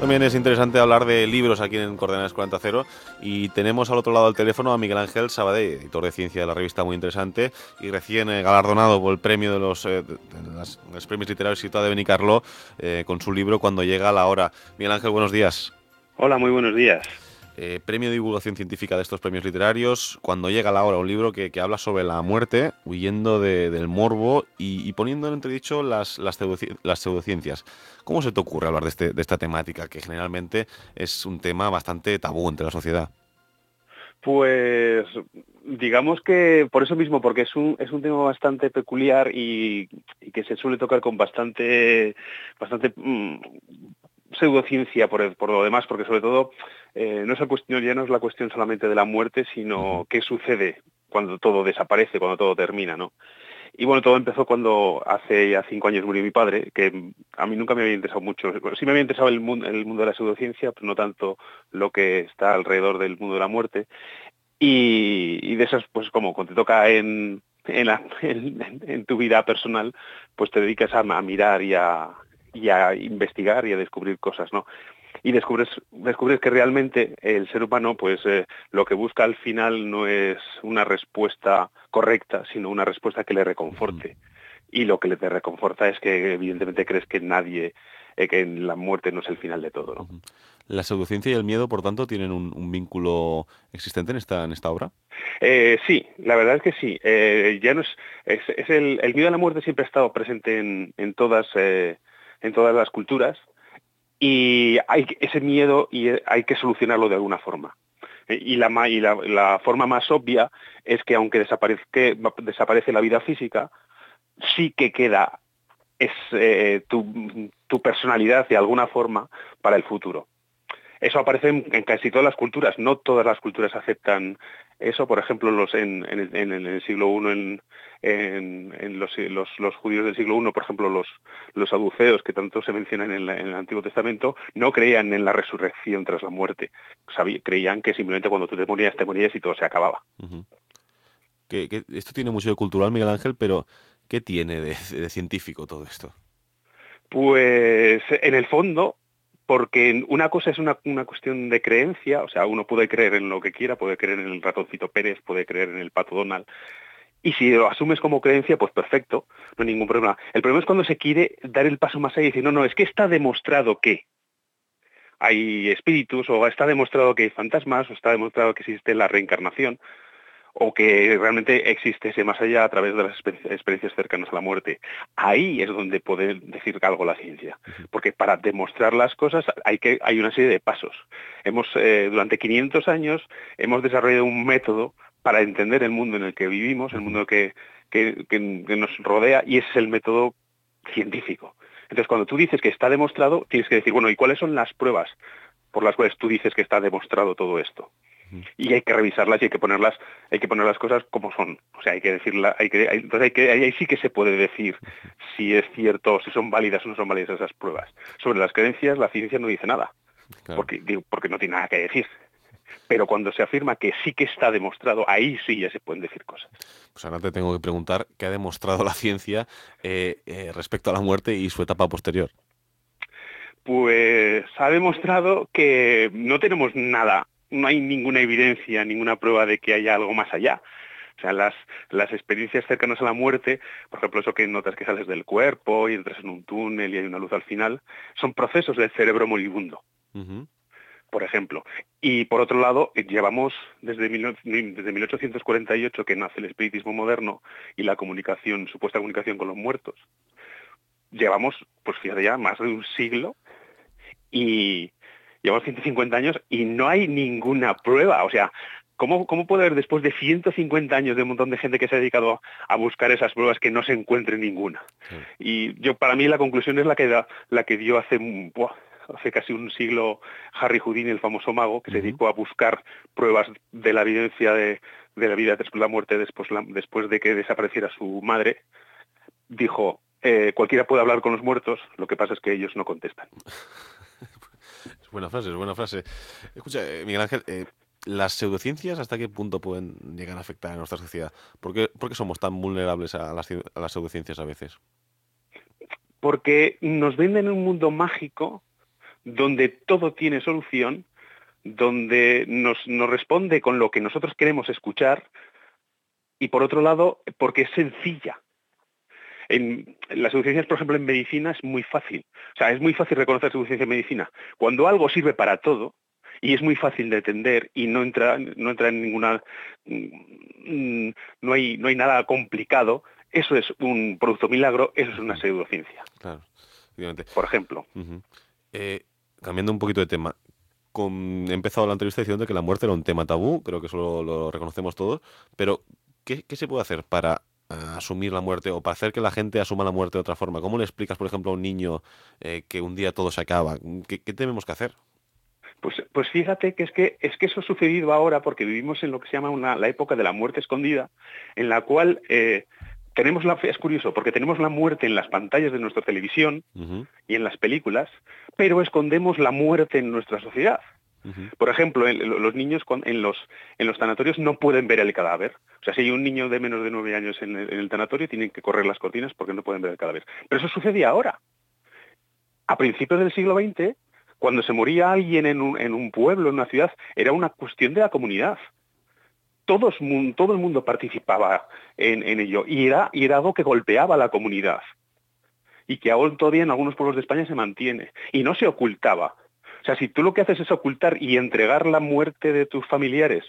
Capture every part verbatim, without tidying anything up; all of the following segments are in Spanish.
también es interesante hablar de libros aquí en Coordenadas cuarenta cero y tenemos al otro lado del teléfono a Miguel Ángel Sabadell, editor de ciencia de la revista Muy Interesante y recién eh, galardonado por el premio de los, eh, de, de las, los premios literarios Ciutat de Benicarló eh, con su libro Cuando llega la hora. Miguel Ángel, buenos días. Hola, muy buenos días. Eh, premio de divulgación científica de estos premios literarios, Cuando llega la hora, un libro que, que habla sobre la muerte, huyendo de, del morbo y, y poniendo en entredicho las, las, pseudoci las pseudociencias. ¿Cómo se te ocurre hablar de, este, de esta temática, que generalmente es un tema bastante tabú entre la sociedad? Pues digamos que por eso mismo, porque es un, es un tema bastante peculiar y, y que se suele tocar con bastante, bastante mmm, pseudociencia por, por lo demás, porque sobre todo eh, no es la cuestión, ya no es la cuestión solamente de la muerte, sino Uh-huh. qué sucede cuando todo desaparece, cuando todo termina, ¿no? Y bueno, todo empezó cuando hace ya cinco años murió mi padre, que a mí nunca me había interesado mucho. Bueno, sí me había interesado el mundo, el mundo de la pseudociencia, pero no tanto lo que está alrededor del mundo de la muerte. Y, y de esas, pues como cuando te toca en, en, la, en, en tu vida personal, pues te dedicas a, a mirar y a, y a investigar y a descubrir cosas, ¿no? Y descubres, descubres que realmente el ser humano, pues eh, lo que busca al final no es una respuesta correcta, sino una respuesta que le Uh-huh. reconforte. Y lo que le te reconforta es que evidentemente crees que nadie, eh, que la muerte no es el final de todo, ¿no? Uh-huh. La pseudociencia y el miedo, por tanto, tienen un, un vínculo existente en esta, en esta obra. Eh, sí, la verdad es que sí. Eh, ya no es, es, es el, el miedo a la muerte siempre ha estado presente en, en todas, eh, en todas las culturas. Y hay ese miedo y hay que solucionarlo de alguna forma. Y, la, y la, la forma más obvia es que aunque desaparezca, desaparece la vida física, sí que queda es, eh, tu, tu personalidad de alguna forma para el futuro. Eso aparece en, en casi todas las culturas. No todas las culturas aceptan eso. Por ejemplo, los en, en, en el siglo primero, en, en, en los, los, los judíos del siglo primero, por ejemplo, los, los saduceos, que tanto se mencionan en, la, en el Antiguo Testamento, no creían en la resurrección tras la muerte. Sabí, creían que simplemente cuando tú te morías, te morías y todo se acababa. Uh-huh. que, que esto tiene mucho de cultural, Miguel Ángel, pero ¿qué tiene de, de científico todo esto? Pues en el fondo, porque una cosa es una, una cuestión de creencia, o sea, uno puede creer en lo que quiera, puede creer en el ratoncito Pérez, puede creer en el pato Donald, y si lo asumes como creencia, pues perfecto, no hay ningún problema. El problema es cuando se quiere dar el paso más allá y decir, no, no, es que está demostrado que hay espíritus, o está demostrado que hay fantasmas, o está demostrado que existe la reencarnación, o que realmente existe ese más allá a través de las experiencias cercanas a la muerte. Ahí es donde puede decir algo la ciencia, Uh-huh. porque para demostrar las cosas hay, que, hay una serie de pasos. Hemos, eh, durante quinientos años hemos desarrollado un método para entender el mundo en el que vivimos, el Uh-huh. mundo que, que, que, que nos rodea, y ese es el método científico. Entonces, cuando tú dices que está demostrado, tienes que decir, bueno, ¿y cuáles son las pruebas por las cuales tú dices que está demostrado todo esto? Uh-huh. Y hay que revisarlas y hay que ponerlas, hay que poner las cosas como son. O sea, hay que decirla, hay que, hay, entonces hay que, ahí sí que se puede decir si es cierto, si son válidas o no son válidas esas pruebas. Sobre las creencias, la ciencia no dice nada, Claro. porque, digo, porque no tiene nada que decir. Pero cuando se afirma que sí que está demostrado, ahí sí ya se pueden decir cosas. Pues ahora te tengo que preguntar qué ha demostrado la ciencia eh, eh, respecto a la muerte y su etapa posterior. Pues ha demostrado que no tenemos nada, no hay ninguna evidencia, ninguna prueba de que haya algo más allá. O sea, las, las experiencias cercanas a la muerte, por ejemplo, eso que notas que sales del cuerpo y entras en un túnel y hay una luz al final, son procesos del cerebro moribundo, Uh-huh. por ejemplo. Y por otro lado, llevamos desde, mil, desde mil ochocientos cuarenta y ocho que nace el espiritismo moderno y la comunicación, supuesta comunicación con los muertos. Llevamos, pues fíjate ya, más de un siglo y llevamos ciento cincuenta años y no hay ninguna prueba. O sea, ¿cómo, cómo puede haber después de ciento cincuenta años de un montón de gente que se ha dedicado a buscar esas pruebas que no se encuentre ninguna? Claro. Y yo, para mí, la conclusión es la que, da, la que dio hace, buah, hace casi un siglo Harry Houdini, el famoso mago, que se Uh-huh. dedicó a buscar pruebas de la evidencia de, de la vida después de la muerte, después, la, después de que desapareciera su madre. Dijo, eh, cualquiera puede hablar con los muertos, lo que pasa es que ellos no contestan. Es buena frase, es buena frase. Escucha, eh, Miguel Ángel, eh, ¿las pseudociencias hasta qué punto pueden llegar a afectar a nuestra sociedad? ¿Por qué, por qué somos tan vulnerables a las, a las pseudociencias a veces? Porque nos venden un mundo mágico donde todo tiene solución, donde nos, nos responde con lo que nosotros queremos escuchar, y por otro lado, porque es sencilla. En, en las pseudociencias, por ejemplo, en medicina es muy fácil. O sea, es muy fácil reconocer pseudociencia en medicina. Cuando algo sirve para todo, y es muy fácil de entender, y no entra, no entra en ninguna... Mm, no hay, no hay nada complicado, eso es un producto milagro, eso es una pseudociencia. Claro, efectivamente. Por ejemplo. Uh-huh. Eh, cambiando un poquito de tema, con, he empezado la entrevista diciendo que la muerte era un tema tabú, creo que eso lo, lo reconocemos todos, pero ¿qué, qué se puede hacer para uh, asumir la muerte o para hacer que la gente asuma la muerte de otra forma? ¿Cómo le explicas, por ejemplo, a un niño eh, que un día todo se acaba? ¿Qué, qué tenemos que hacer? Pues, pues fíjate que es, que es que eso ha sucedido ahora porque vivimos en lo que se llama una, la época de la muerte escondida, en la cual eh, tenemos la, es curioso, porque tenemos la muerte en las pantallas de nuestra televisión uh-huh. y en las películas, pero escondemos la muerte en nuestra sociedad. Uh-huh. Por ejemplo, en, los niños en los, en los tanatorios no pueden ver el cadáver. O sea, si hay un niño de menos de nueve años en el, en el tanatorio, tienen que correr las cortinas porque no pueden ver el cadáver. Pero eso sucede ahora. A principios del siglo veinte, cuando se moría alguien en un, en un pueblo, en una ciudad, era una cuestión de la comunidad. Todos, todo el mundo participaba en, en ello y era, y era algo que golpeaba a la comunidad y que aún todavía en algunos pueblos de España se mantiene y no se ocultaba. O sea, si tú lo que haces es ocultar y entregar la muerte de tus familiares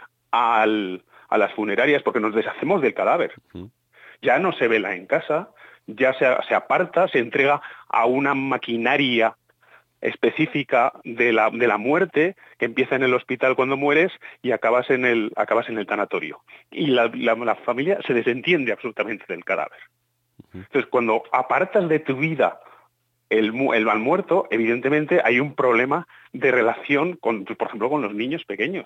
al, a las funerarias porque nos deshacemos del cadáver, ya no se vela en casa, ya se, se aparta, se entrega a una maquinaria específica de la, de la muerte que empieza en el hospital cuando mueres y acabas en el, acabas en el tanatorio. Y la, la, la familia se desentiende absolutamente del cadáver. Entonces, cuando apartas de tu vida el, el mal muerto, evidentemente hay un problema de relación, con, por ejemplo, con los niños pequeños.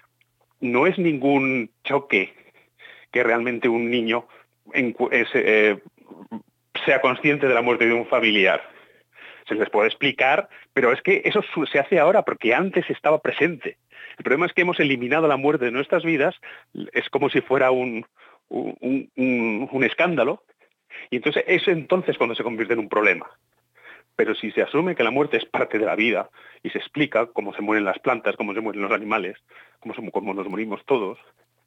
No es ningún choque que realmente un niño en, es, eh, sea consciente de la muerte de un familiar. Se les puede explicar, pero es que eso se hace ahora porque antes estaba presente. El problema es que hemos eliminado la muerte de nuestras vidas, es como si fuera un, un, un, un escándalo, y entonces es entonces cuando se convierte en un problema. Pero si se asume que la muerte es parte de la vida y se explica cómo se mueren las plantas, cómo se mueren los animales, cómo, somos, cómo nos morimos todos,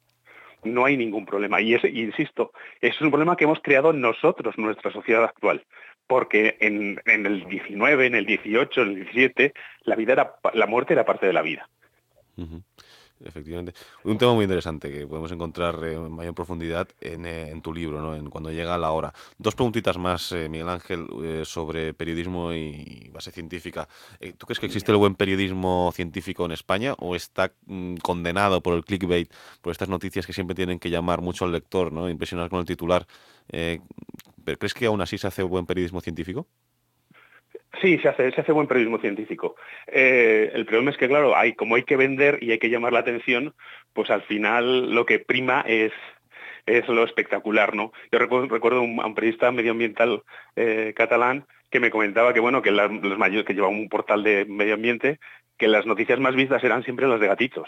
no hay ningún problema. Y ese, insisto, eso es un problema que hemos creado nosotros, nuestra sociedad actual. Porque en, en el diecinueve, en el dieciocho, en el diecisiete, la vida era, la muerte era parte de la vida. Uh-huh. Efectivamente. Un tema muy interesante que podemos encontrar eh, en mayor profundidad en, eh, en tu libro, ¿no? En Cuando llega la hora. Dos preguntitas más, eh, Miguel Ángel, eh, sobre periodismo y base científica. Eh, ¿Tú crees que existe el buen periodismo científico en España o está mm, condenado por el clickbait, por estas noticias que siempre tienen que llamar mucho al lector, ¿no? Impresionar con el titular? Eh, ¿Crees que aún así se hace buen periodismo científico? Sí, se hace, se hace buen periodismo científico. Eh, el problema es que, claro, hay, como hay que vender y hay que llamar la atención, pues al final lo que prima es, es lo espectacular, ¿no? Yo recuerdo, recuerdo un, a un periodista medioambiental eh, catalán que me comentaba que, bueno, que la, los mayores, que llevaba un portal de medio ambiente, que las noticias más vistas eran siempre las de gatitos.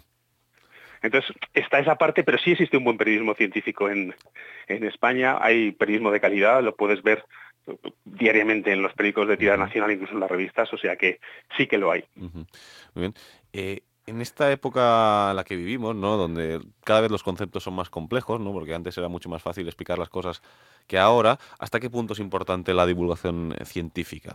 Entonces, está esa parte, pero sí existe un buen periodismo científico en, en España. Hay periodismo de calidad, lo puedes ver diariamente en los periódicos de tirada nacional, incluso en las revistas, o sea que sí que lo hay. Uh-huh. Muy bien. Eh, en esta época en la que vivimos, ¿no? Donde cada vez los conceptos son más complejos, ¿no? Porque antes era mucho más fácil explicar las cosas que ahora, ¿hasta qué punto es importante la divulgación científica?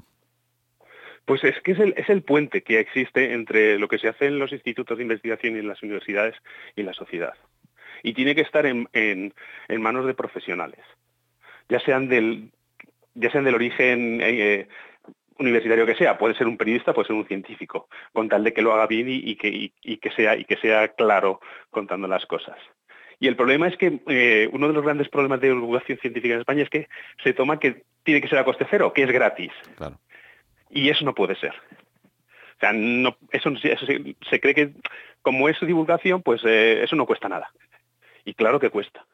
Pues es que es el, es el puente que existe entre lo que se hace en los institutos de investigación y en las universidades y la sociedad. Y tiene que estar en, en, en manos de profesionales, ya sean del, ya sean del origen eh, universitario que sea, puede ser un periodista, puede ser un científico, con tal de que lo haga bien y, y, que, y, y, que, sea, y que sea claro contando las cosas. Y el problema es que eh, uno de los grandes problemas de divulgación científica en España es que se toma que tiene que ser a coste cero, que es gratis. Claro. Y eso no puede ser. O sea, no, eso, eso se, se cree que como es divulgación, pues eh, eso no cuesta nada. Y claro que cuesta.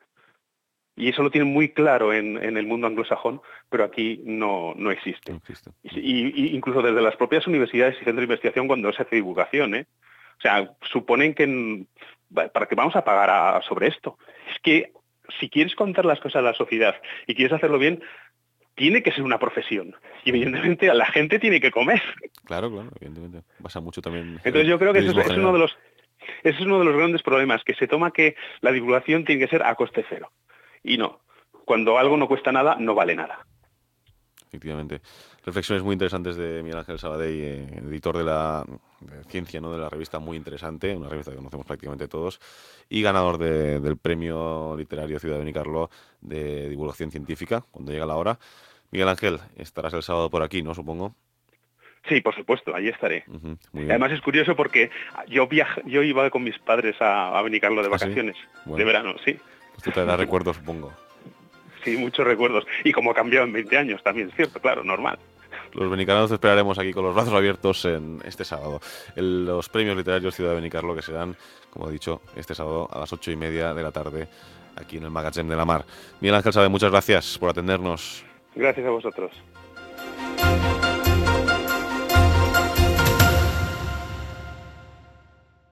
Y eso lo tienen muy claro en, en el mundo anglosajón, pero aquí no, no existe. No existe. Y, y incluso desde las propias universidades y centros de investigación cuando se hace divulgación, ¿eh? O sea, suponen que para qué vamos a pagar a, sobre esto. Es que si quieres contar las cosas a la sociedad y quieres hacerlo bien, tiene que ser una profesión. Y evidentemente la gente tiene que comer. Claro, claro, evidentemente. Pasa mucho también. Entonces yo creo que ese es, es uno de los ese es uno de los grandes problemas, que se toma que la divulgación tiene que ser a coste cero. Y no. Cuando algo no cuesta nada, no vale nada. Efectivamente. Reflexiones muy interesantes de Miguel Ángel Sabadell, eh, editor de la de Ciencia, ¿no? De la revista Muy Interesante, una revista que conocemos prácticamente todos, y ganador de, del premio literario Ciudad de Benicarló de divulgación científica, cuando llega la hora. Miguel Ángel, estarás el sábado por aquí, ¿no? Supongo. Sí, por supuesto, allí estaré. Uh-huh, muy bien. Además es curioso porque yo viaj yo iba con mis padres a, a Benicarló de vacaciones, ¿Ah, sí? Bueno, de verano, sí. Pues tú te darás recuerdos, supongo. Sí, muchos recuerdos. Y como ha cambiado en veinte años también, es cierto, claro, normal. Los benicarlanos te esperaremos aquí con los brazos abiertos en este sábado. En los premios literarios Ciudad de Benicarló, que serán, como he dicho, este sábado a las ocho y media de la tarde, aquí en el Magatzem de la Mar. Miguel Ángel Sabadell, muchas gracias por atendernos. Gracias a vosotros.